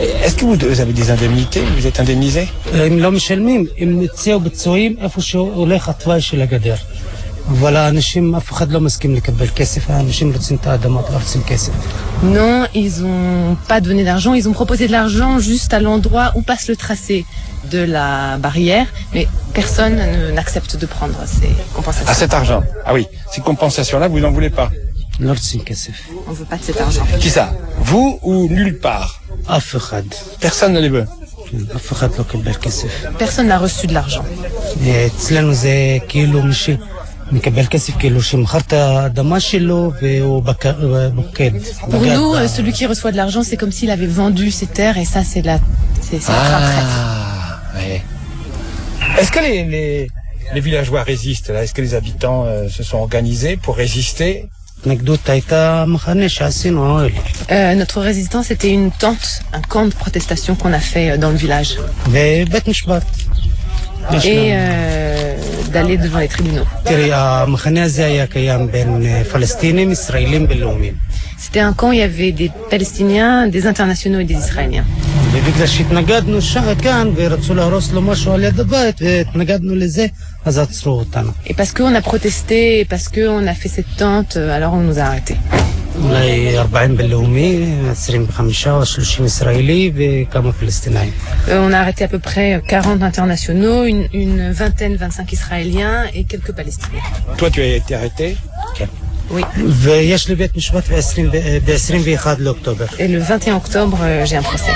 Est-ce que vous avez des indemnités? Vous êtes indemnisé? הם לא משלמים, הם הציעו ביצועים איפה שהולך התוואי של הגדר. אבל האנשים, אף אחד לא מסכים לקבל כסף, האנשים רוצים את האדמות, לא רוצים כסף. Non, ils ont pas donné d'argent, ils ont proposé de l'argent juste à l'endroit où passe le tracé de la barrière, mais personne n'accepte de prendre ces compensations. Ah, cet argent. Ah oui, ces compensations-là, vous n'en voulez pas? לא רוצים כסף. On veut pas de cet argent. Qui ça? Vous ou nulle part? אף אחד. Personne ne les veut. אף אחד לא קיבל כסף. Personne n'a reçu de l'argent. אצלנו זה כאילו מישהו מקבל כסף כאילו שמכר את האדמה שלו והוא בוקד. Pour nous, celui qui reçoit de l'argent, c'est comme s'il avait vendu ses terres et ça, c'est la retraite. Ouais. Est-ce que les villageois résistent là? Est-ce que les habitants se sont organisés pour résister? התנגדות הייתה מחנה שעשינו האוהל. Notre résistance était une tente, un camp de protestation qu'on a fait dans le village. ובית משפט. Et d'aller devant les tribunaux. תראי, המחנה הזה היה קיים בין פלסטינים, ישראלים בינלאומיים. C'était un camp, il y avait des Palestiniens, des internationaux et des Israéliens. ובגלל שהתנגדנו כאן ורצו להרוס לו משהו על יד הבית והתנגדנו לזה, אז עצרו אותנו. Et parce qu'on a protesté, et parce qu'on a fait cette tente, alors on nous a arrêtés. אולי 40 בינלאומי, 25 או 30 ישראלי וכמה פלסטינאים. On a arrêté à peu près 40 internationaux, une vingtaine, 25 Israéliens et quelques Palestiniens. Toi, tu as été arrêté? כן. Oui. ויש לי בית משפט ב-21 לאוקטובר. Et le 21 octobre, j'ai un procès.